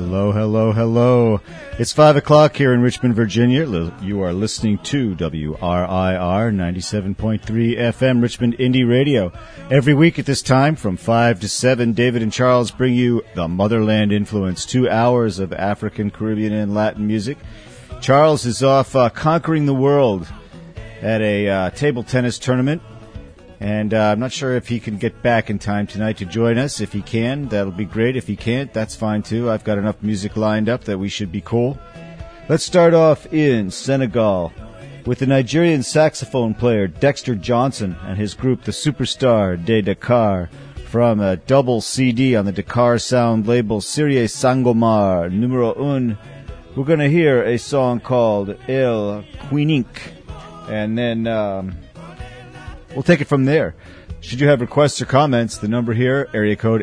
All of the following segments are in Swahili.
Hello, hello, hello. It's 5 o'clock here in Richmond, Virginia. You are listening to WRIR 97.3 FM, Richmond Indie Radio. Every week at this time, from 5 to 7, David and Charles bring you the Motherland Influence, 2 hours of African, Caribbean, and Latin music. Charles is off conquering the world at a table tennis tournament. And I'm not sure if he can get back in time tonight to join us. If he can, that'll be great. If he can't, that's fine too. I've got enough music lined up that we should be cool. Let's start off in Senegal with the Nigerian saxophone player Dexter Johnson and his group, the Superstar de Dakar, from a double CD on the Dakar Sound label, Serie Sangomar, numero 1. We're going to hear a song called El Quinink. And then we'll take it from there. Should you have requests or comments, the number here, area code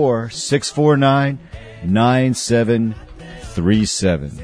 804-649-9737.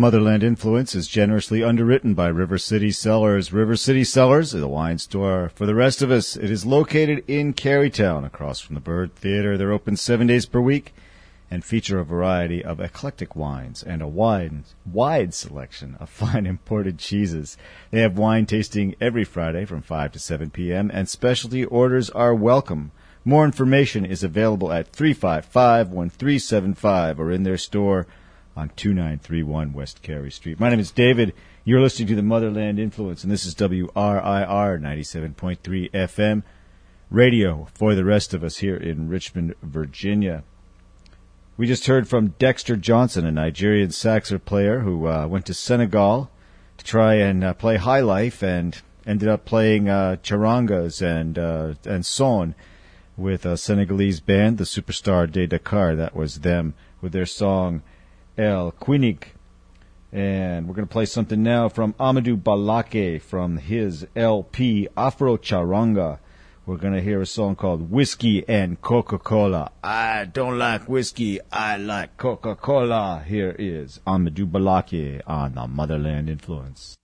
Motherland Influence is generously underwritten by River City Cellars. River City Cellars is a wine store for the rest of us. It is located in Carytown, across from the Bird Theatre. They're open 7 days per week and feature a variety of eclectic wines and a wide selection of fine imported cheeses. They have wine tasting every Friday from 5 to 7 p.m., and specialty orders are welcome. More information is available at 355-1375 or in their store on 2931 West Carey Street. My name is David. You're listening to the Motherland Influence, and this is WRIR 97.3 FM radio for the rest of us here in Richmond, Virginia. We just heard from Dexter Johnson, a Nigerian saxophone player who went to Senegal to try and play high life and ended up playing charangas and son with a Senegalese band, the Superstar de Dakar. That was them with their song El Quinig. And we're going to play something now from Amadou Balake from his LP Afro Charanga. We're going to hear a song called Whiskey and Coca-Cola. I don't like whiskey, I like Coca-Cola. Here is Amadou Balake on the Motherland Influence.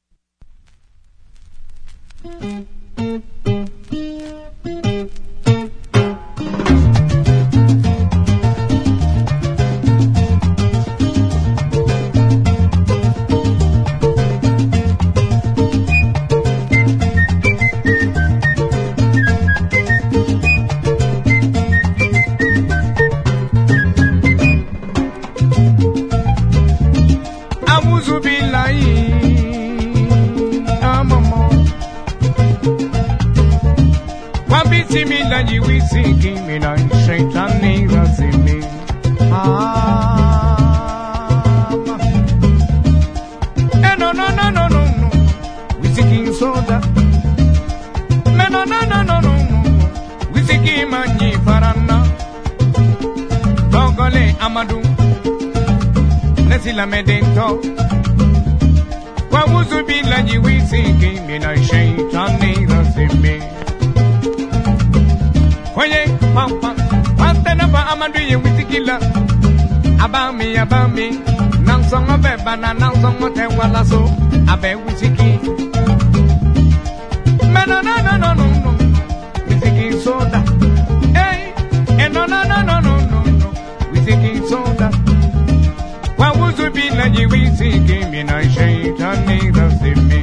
Amadou, Nesila Medento, Wamuzu Bilaji, we sing in a shade, Johnny Rosimi. Oye, Papa, Pantanaba Amadou, with the killer. Abami, Nansong of Bebana, Nansong of Tewalaso, Abe Wiziki. No, Wiziki soda. Hey, and no. Thinking soda. What would you be like you will see him in a shade and neither see me?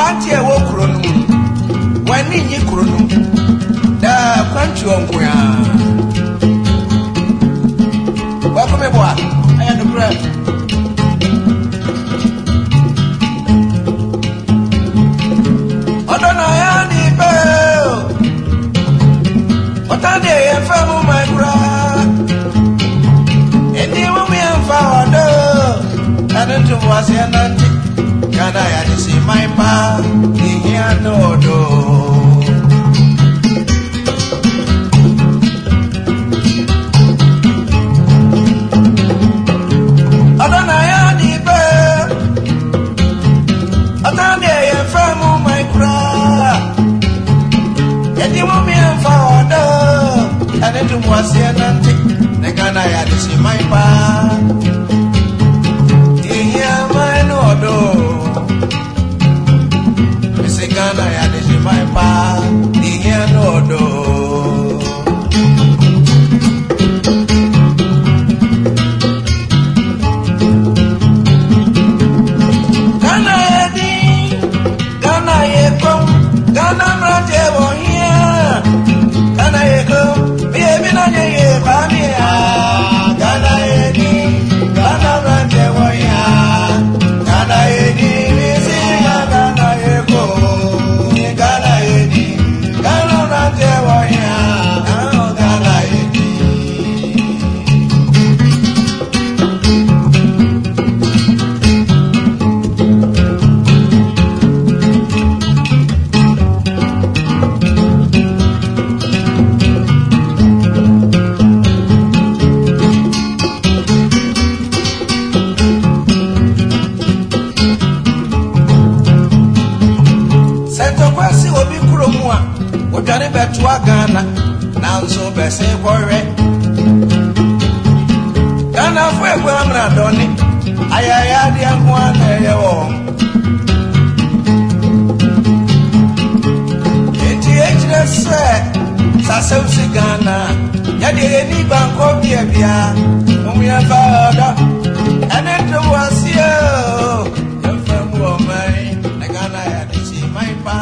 Auntie Wokron, when you Kron, the country of Kuya. Welcome, everyone. I am the breath. I don't know any bell. What are they? I found my brother. And you will be a father. And into was an auntie. Can I see my pa? Here no do. I don't know any bear. I don't know from my cry. And you want me a father. And into was an auntie. Can I see my pa? Here my no do. Ghana ya desi my pa di here no do. Ghana ya di, Ghana ya come, Ghana brate wo here. Ghana ya come, baby na ye ba mi ya. Ghana ya di, Ghana brate wo here. Ghana ya di, Ghana ya come. Ghana, now so best for it. Ghana for Guamradoni, I had the one said, Sassy Ghana, Yadi any bank of Bia, whom we have father, and it was here. The firm woman, the Ghana had to see my pa.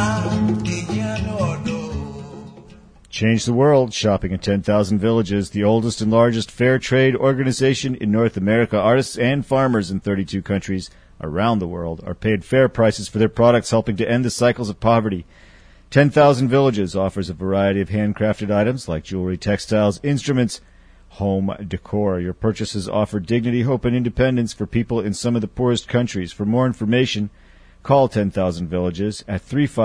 Change the world, shopping in 10,000 villages, the oldest and largest fair trade organization in North America. Artists and farmers in 32 countries around the world are paid fair prices for their products, helping to end the cycles of poverty. 10,000 Villages offers a variety of handcrafted items like jewelry, textiles, instruments, home decor. Your purchases offer dignity, hope, and independence for people in some of the poorest countries. For more information, call 10,000 Villages at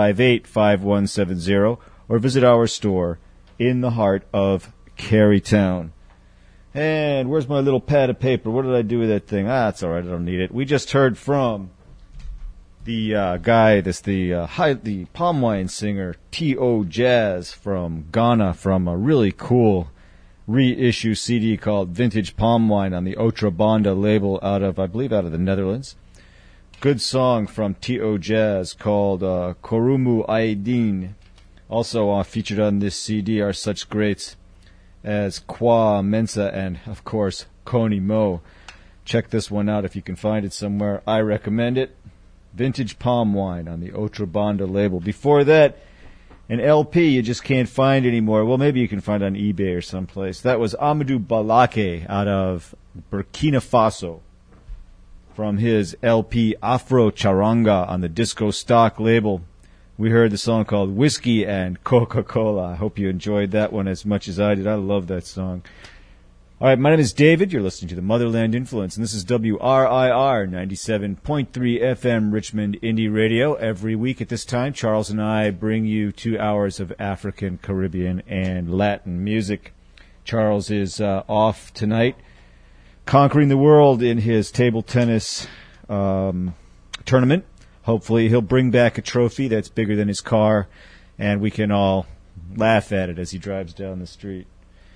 358-5170 or visit our store in the heart of Carytown. And where's my little pad of paper? What did I do with that thing? It's all right. I don't need it. We just heard from the guy that's the palm wine singer T.O. Jazz from Ghana, from a really cool reissue CD called Vintage Palm Wine on the Otra Banda label out of the Netherlands. Good song from T.O. Jazz called Korumu Aidin. Also featured on this CD are such greats as Kwa Mensa and, of course, Koni Mo. Check this one out if you can find it somewhere. I recommend it. Vintage Palm Wine on the Otra Banda label. Before that, an LP you just can't find anymore. Well, maybe you can find it on eBay or someplace. That was Amadou Balake out of Burkina Faso from his LP Afro Charanga on the Disco Stock label. We heard the song called Whiskey and Coca-Cola. I hope you enjoyed that one as much as I did. I love that song. All right, my name is David. You're listening to the Motherland Influence, and this is WRIR 97.3 FM Richmond Indie Radio. Every week at this time, Charles and I bring you 2 hours of African, Caribbean, and Latin music. Charles is off tonight, conquering the world in his table tennis tournament. Hopefully he'll bring back a trophy that's bigger than his car, and we can all laugh at it as he drives down the street.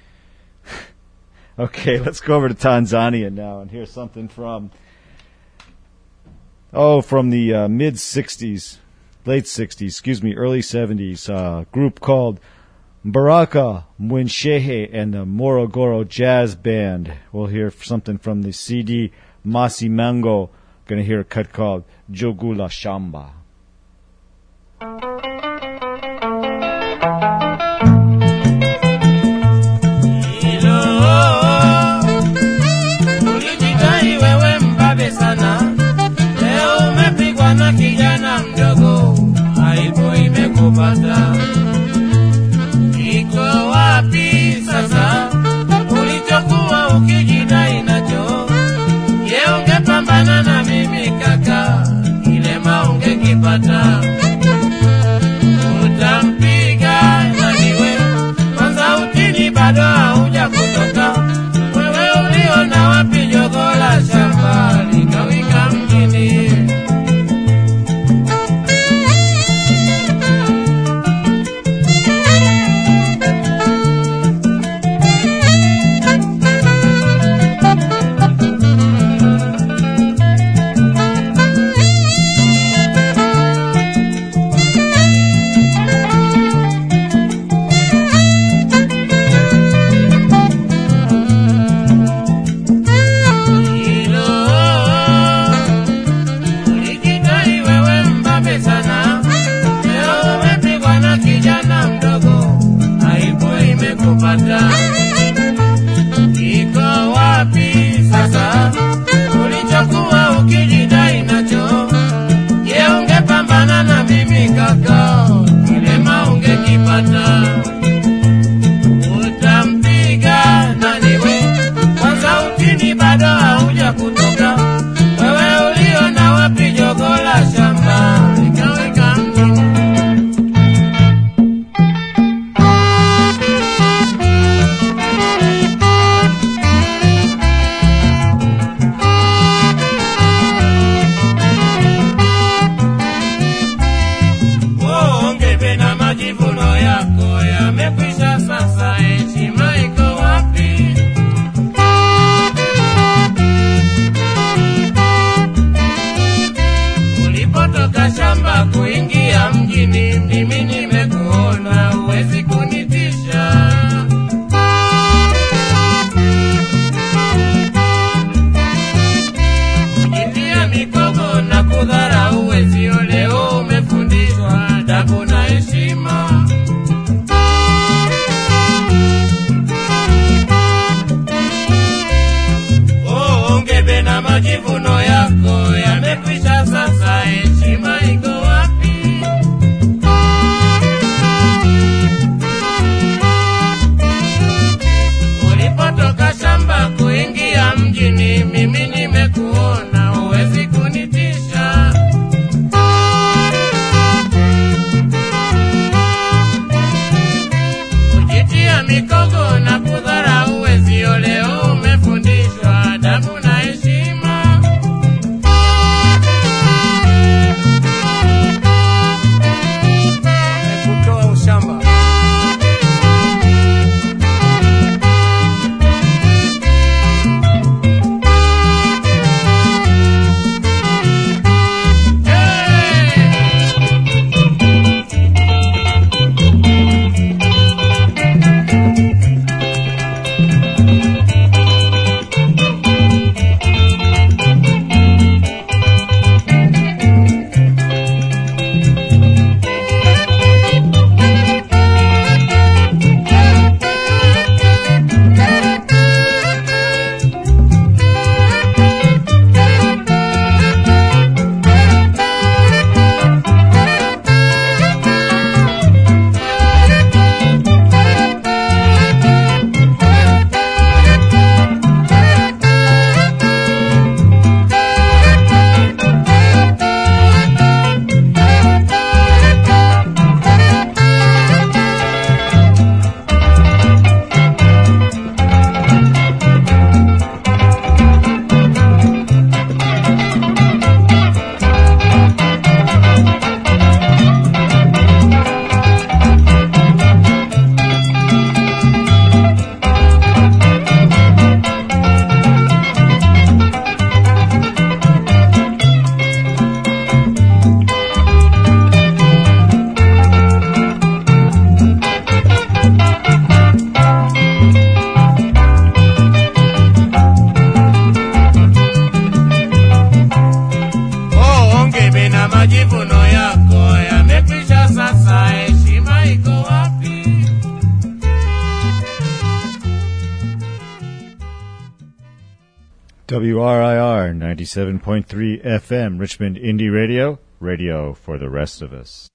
Okay, let's go over to Tanzania now and hear something from the mid-60s, late 60s, early 70s, group called Baraka Mwinshehe and the Morogoro Jazz Band. We'll hear something from the CD Masimango. Going to hear a cut called Jogula Shamba. Iko wapi sasa ulichokuwa ukijidai nacho? Je, ungepambana na mimi kaka, kilema ungekipata? Utampiga naniwe kwanza, utini bado hauja kutoka. Wewe uliona wapi jogo la shamba likawika mjini? Iko wapi sasa ulichokuwa ukijidai nacho? Je, ungepambana na mimi kaka, kilema ungekipata? Utampiga naniwe kwanza, utini bado hauja kutoka. Wewe uliona wapi jogo la shamba likaweka mjini? Majivuno yako yamekwisha sasa, heshima iko wapi? Ulipotoka shamba kuingia mjini, mimi nimekuona, huwezi kunitisha. Kujitia mikogo na kudharau, huwezi. Leo umefundishwa adabu na heshima. Ungebe na majivuno yako yamekwisha sasa, heshima iko wapi? Ulipotoka shamba kuingia mjini, mimi nimekuona, huwezi kunitisha. WRIR 97.3 FM, Richmond Indie Radio, radio for the rest of us.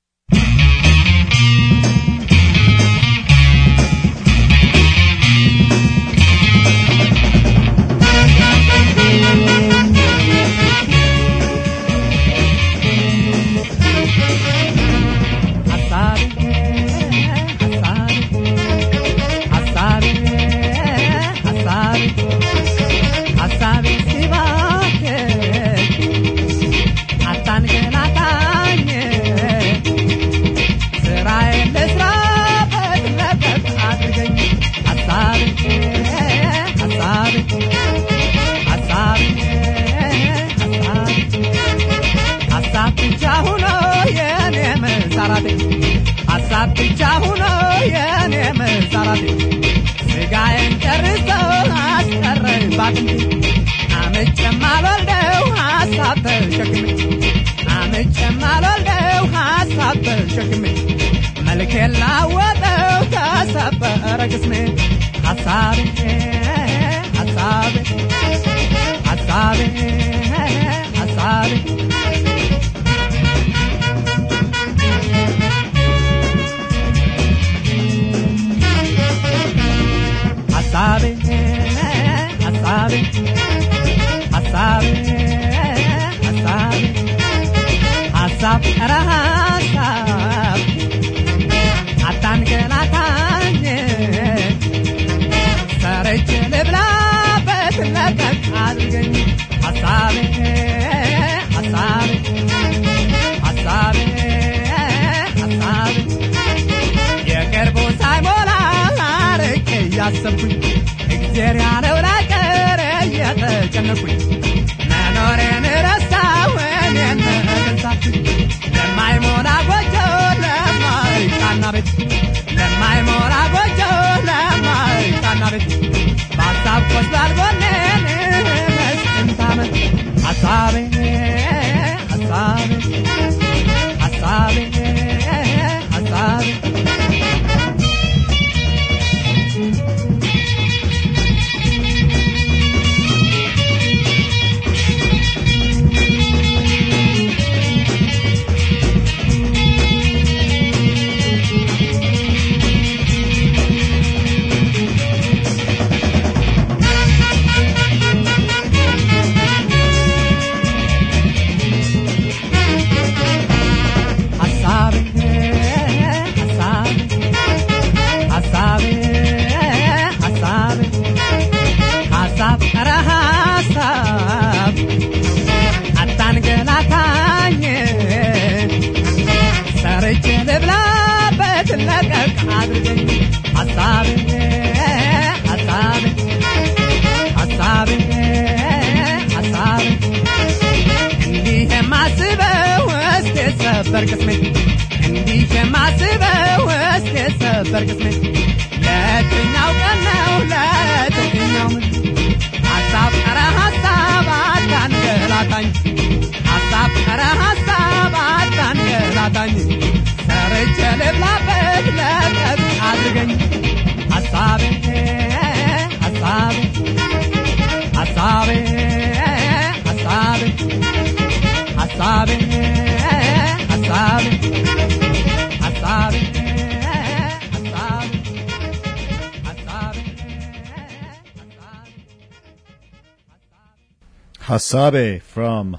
Hasabe from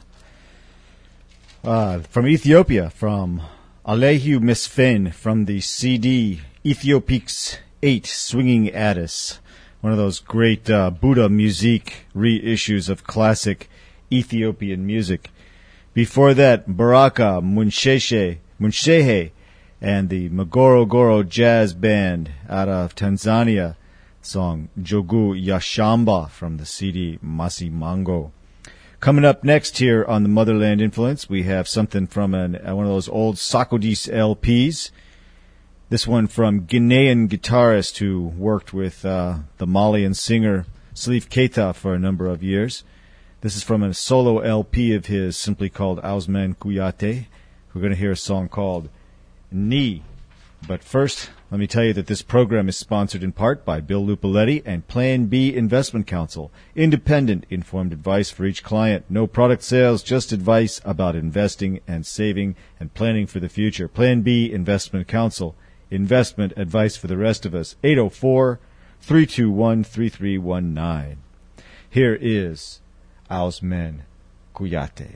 Ethiopia, from Alehu Misfen, from the CD Ethiopics 8, Swinging Addis, one of those great Buddha music reissues of classic Ethiopian music. Before that, Baraka Munshehe and the Magorogoro Jazz Band out of Tanzania, song Jogu Yashamba from the CD Masimango. Coming up next here on the Motherland Influence, we have something from one of those old Sakodis LPs. This one from Ghanaian guitarist who worked with the Malian singer Salif Keita for a number of years. This is from a solo LP of his, simply called Ousmane Kouyaté. We're going to hear a song called Ni But first, let me tell you that this program is sponsored in part by Bill Lupoletti and Plan B Investment Counsel. Independent, informed advice for each client. No product sales, just advice about investing and saving and planning for the future. Plan B Investment Counsel. Investment advice for the rest of us. 804-321-3319. Here is Ausmen Kuyate.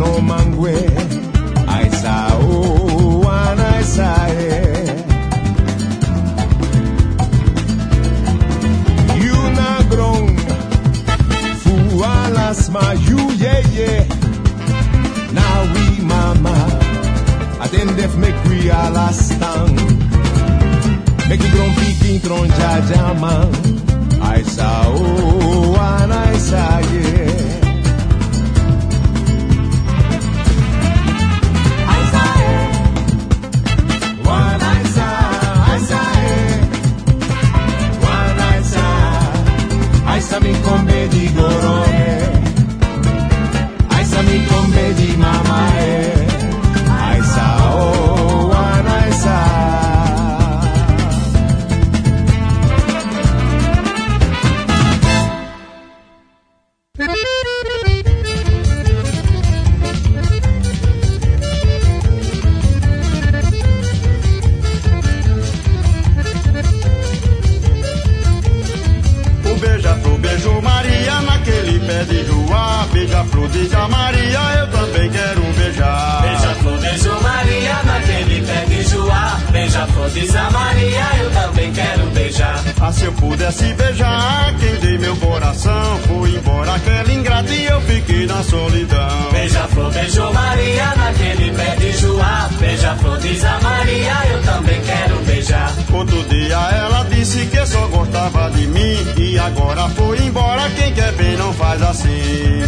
no mangue, aisa o anaisae. Yunagron, fualas mayu ye ye. Now we mama, atendef make we alastan. Make it gron pikin tron jajaman. Aisa o anaisae. Aisa mi combe di gorone, aisa mi combe di mamae, aisa o anaisa. Beijo Maria naquele pé de joá. Beija-flor, diz a Maria, eu também quero beijar. Beija-flor, beijo Maria naquele pé de joá. Beija-flor, diz a Maria, eu também quero beijar. Ah, se eu pudesse beijar quem dei meu coração, foi embora aquela ingrata e eu fiquei na solidão. Beija-flor, beijo Maria naquele pé de joá. Beija-flor, diz a Maria, eu também quero beijar. Outro dia ela disse que só gostava de mim, e agora foi embora, quem quer bem não faz assim.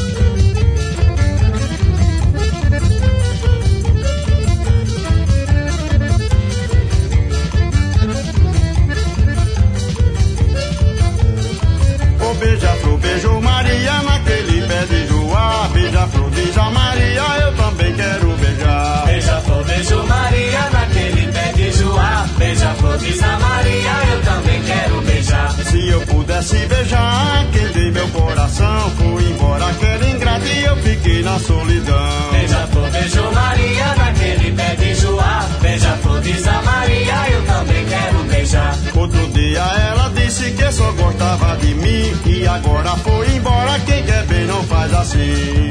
Oh, beija-flor, beijo Maria naquele pé de joá. Beija-flor, diz a Maria, eu também quero beijar. Beija-flor, beijo Maria naquele pé de joá. Beija-flor, diz a Maria, eu também quero beijar. Se eu pudesse beijar quem dei meu coração, foi embora aquela ingrata e eu fiquei na solidão. Beija-flor, beijo Maria naquele pé de joá. Beija-flor, diz a Maria, eu também quero beijar. Outro dia ela disse que só gostava de mim, e agora foi embora, quem quer bem não faz assim.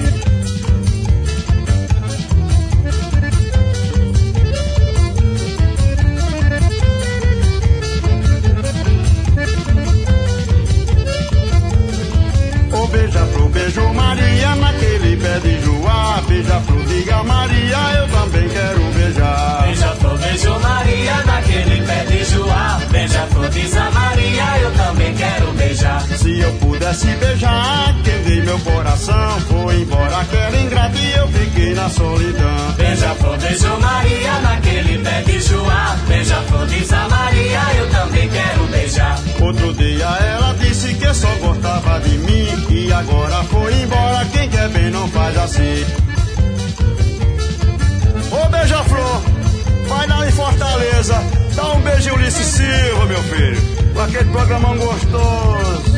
Oh, beija-flor, beijo Maria naquele pé de joá. Beija-flor, diga Maria, eu também quero beijar. Beija-flor, beijo Maria naquele pé de joá. Beija-flor, diz a Maria, eu também quero beijar. Se eu pudesse beijar quem dei meu coração, foi embora aquela ingrata e eu fiquei na solidão. Beija-flor, beijo Maria naquele pé de joá. Beija-flor, diz a Maria, eu também quero beijar. Outro dia ela disse que só gostava de mim, e agora foi embora, quem quer bem não faz assim. Ô, beija-flor, vai lá em Fortaleza, dá um beijo em Ulisses Silva, meu filho, com aquele programão gostoso.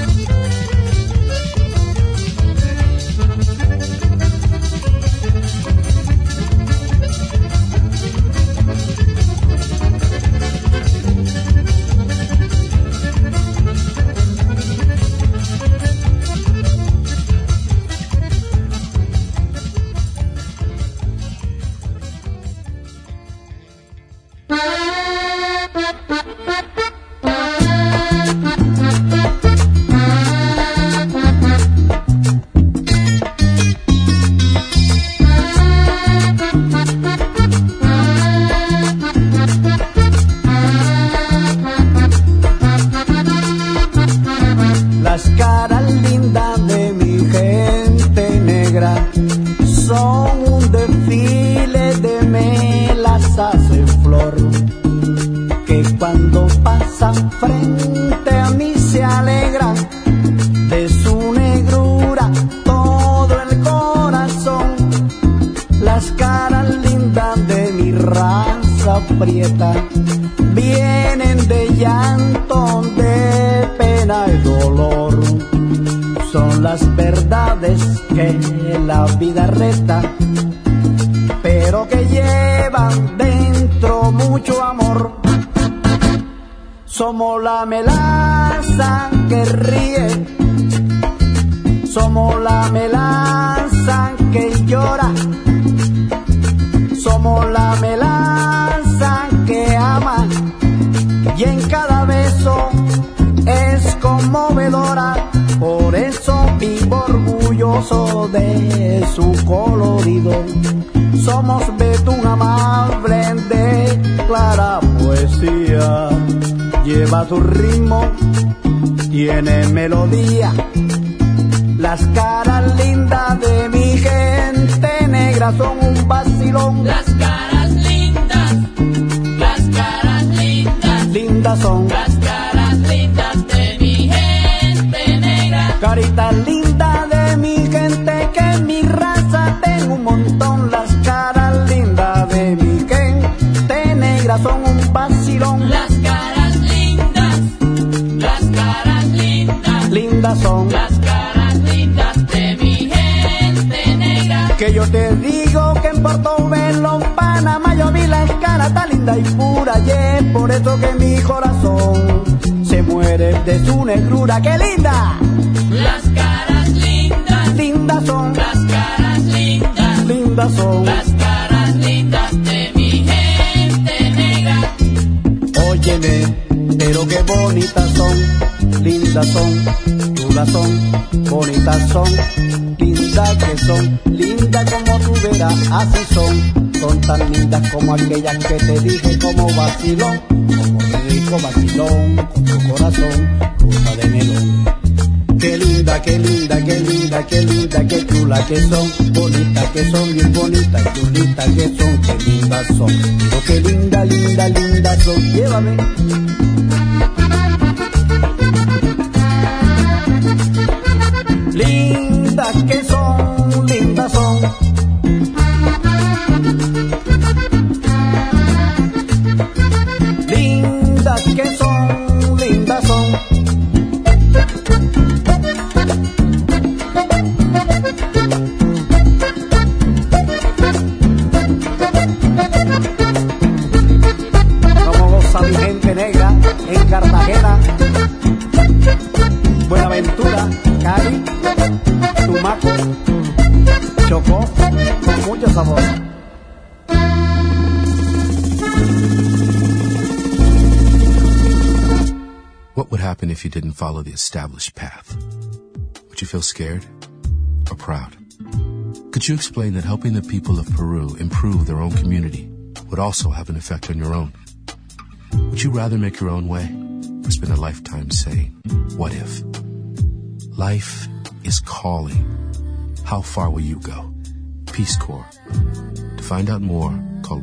Frente a mí se alegra de su negrura todo el corazón. Las caras lindas de mi raza prieta vienen de llanto, de pena y dolor. Son las verdades que la vida reta, pero que llevan dentro mucho amor. Somos la melaza que ríe, somos la melaza que llora. Somos la melaza que ama y en cada beso es conmovedora. Por eso vivo orgulloso de su colorido. Somos betún amable de clara poesía. Lleva su ritmo, tiene melodía. Las caras lindas de mi gente negra son un vacilón. Las caras lindas, lindas son. las caras lindas de mi gente negra. Carita linda de mi gente, que en mi raza tengo un montón. Las caras lindas de mi gente negra son un vacilón. Las caras lindas, lindas son. las caras lindas de mi gente negra. Que yo te digo que en Portobelo, Panamá, yo vi la cara tan linda y pura. Y es por eso que mi corazón se muere de su negrura. ¡Qué linda! Las caras lindas, Lindas son, las caras lindas, lindas son. las caras lindas de mi gente negra. Óyeme, pero qué bonitas son, lindas son, chulas son, bonitas son, lindas que son, lindas como tú verás, así son tan lindas como aquellas que te dije, como vacilón, como rico vacilón, con tu corazón, fruta de melón. Qué linda, qué linda, qué linda, qué linda, qué chula que son, bonitas que son, bien bonitas, chulitas que son, qué lindas son. Digo qué linda, linda, lindas son, llévame. Lindas que son, lindas son. Lindas que son, lindas son. Como goza mi gente negra en Cartagena, Buenaventura, Cali, Tumaco, Chocó, con mucho sabor. What would happen if you didn't follow the established path? Would you feel scared or proud? Could you explain that helping the people of Peru improve their own community would also have an effect on your own? Would you rather make your own way or spend a lifetime saying, what if? Life is calling. How far will you go? Peace Corps. To find out more, call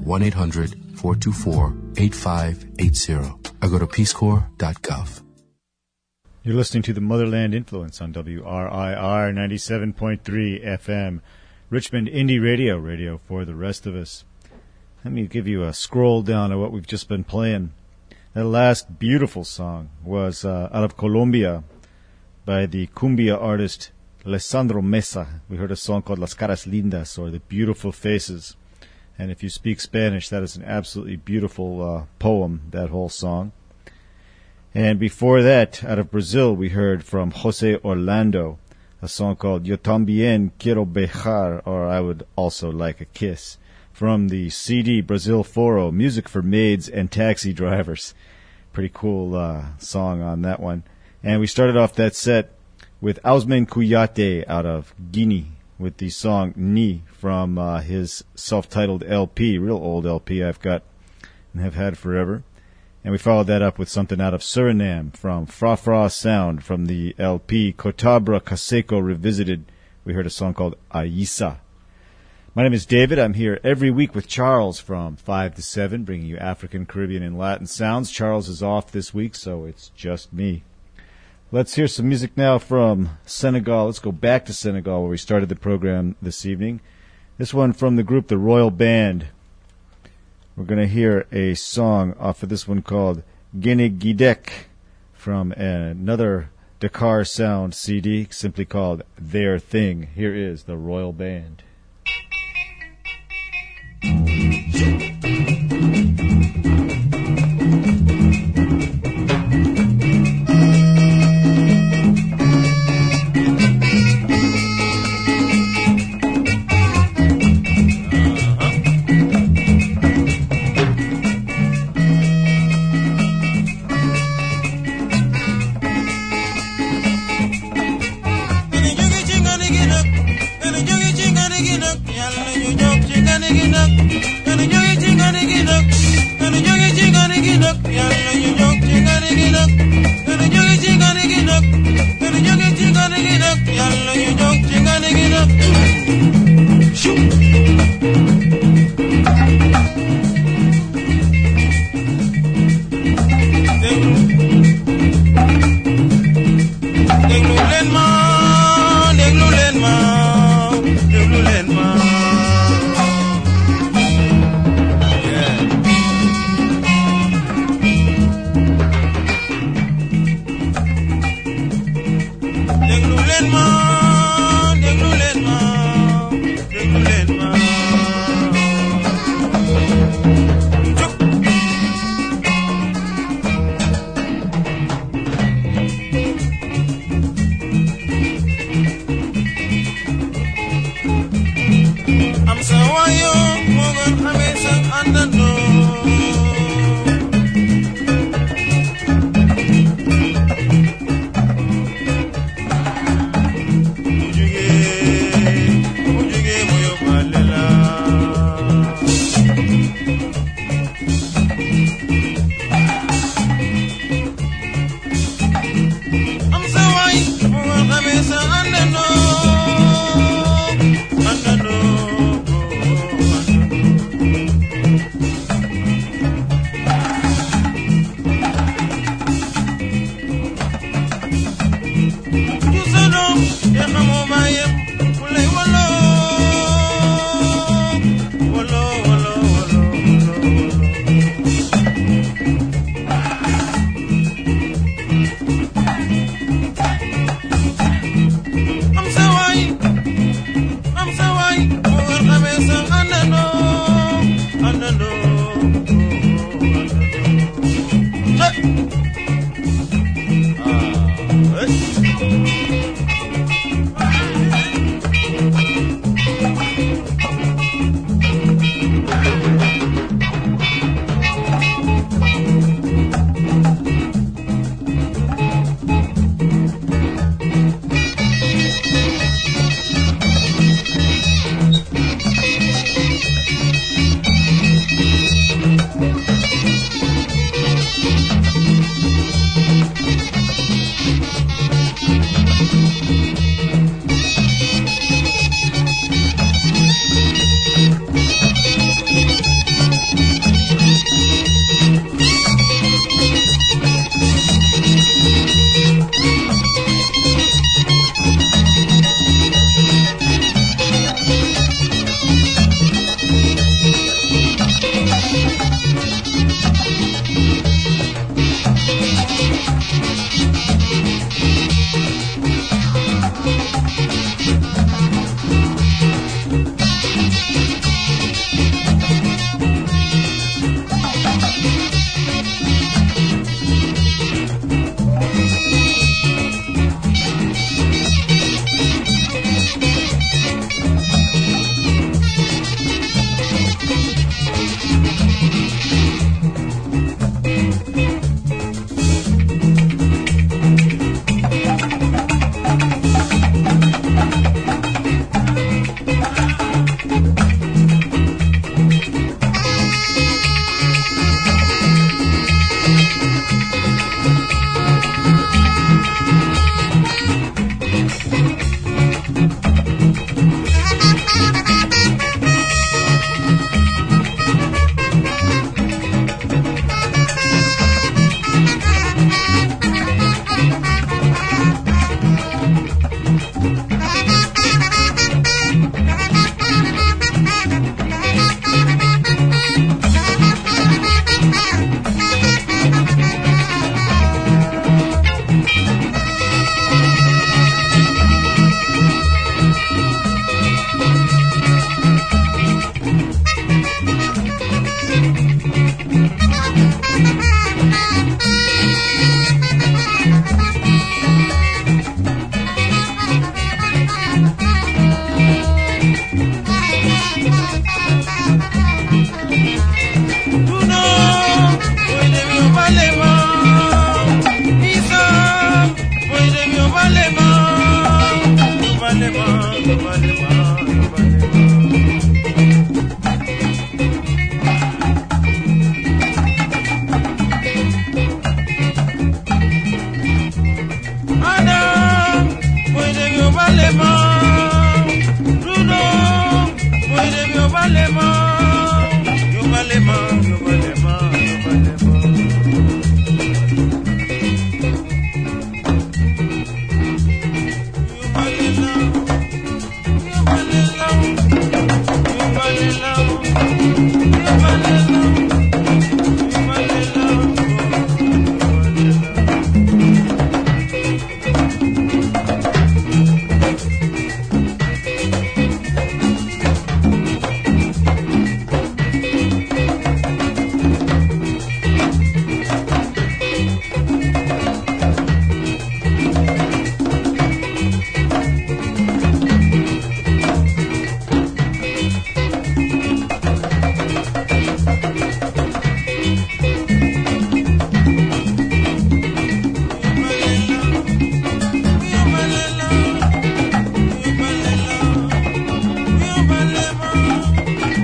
1-800-424-8580 or go to peacecorps.gov. You're listening to the Motherland Influence on WRIR 97.3 FM, Richmond Indie Radio, radio for the rest of us. Let me give you a scroll down of what we've just been playing. That last beautiful song was out of Colombia by the cumbia artist Alessandro Mesa. We heard a song called Las Caras Lindas, or The Beautiful Faces. And if you speak Spanish, that is an absolutely beautiful poem, that whole song. And before that, out of Brazil, we heard from Jose Orlando, a song called Yo Tambien Quiero Beijar, or I Would Also Like a Kiss, from the CD Brazil Foro, Music for Maids and Taxi Drivers. Pretty cool song on that one. And we started off that set with Ausman Kuyate out of Guinea with the song Ni from his self-titled LP, real old LP I've got and have had forever. And we followed that up with something out of Suriname from Fra Fra Sound from the LP Cotabra Caseco Revisited. We heard a song called Aisa. My name is David. I'm here every week with Charles from 5 to 7, bringing you African, Caribbean, and Latin sounds. Charles is off this week, so it's just me. Let's hear some music now from Senegal. Let's go back to Senegal where we started the program this evening. This one from the group The Royal Band. We're going to hear a song off of this one called Guinea Gidek from another Dakar Sound CD, simply called Their Thing. Here is The Royal Band.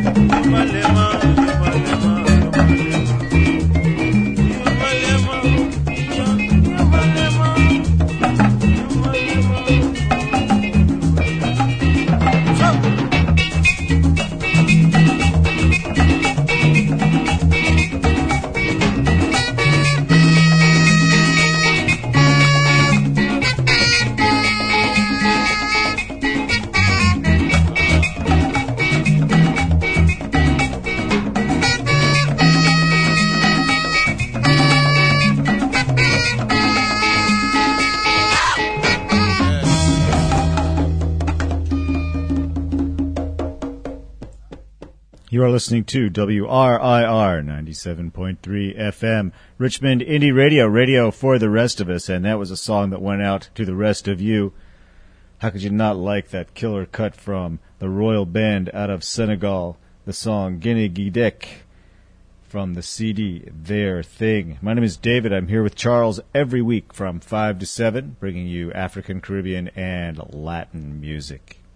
You are listening to WRIR 97.3 FM, Richmond Indie Radio, radio for the rest of us, and that was a song that went out to the rest of you. How could you not like that killer cut from the Royal Band out of Senegal, the song Guinea Gidek from the CD Their Thing. My name is David. I'm here with Charles every week from 5 to 7, bringing you African, Caribbean, and Latin music.